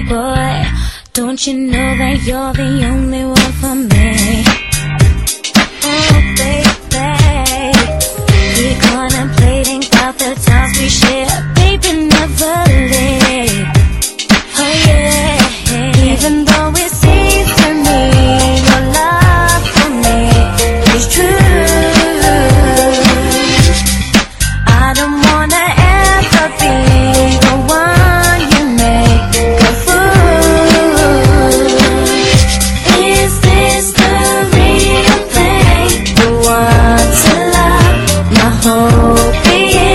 boy, don't you know that you're the only one for me? Oh baby, keep contemplating about the times we share. Baby, never leave. Oh yeah, even though it seems to me your love for me is true, I don't wanna ever be the one you make a fool. Is this the real thing? The one to love, my hope is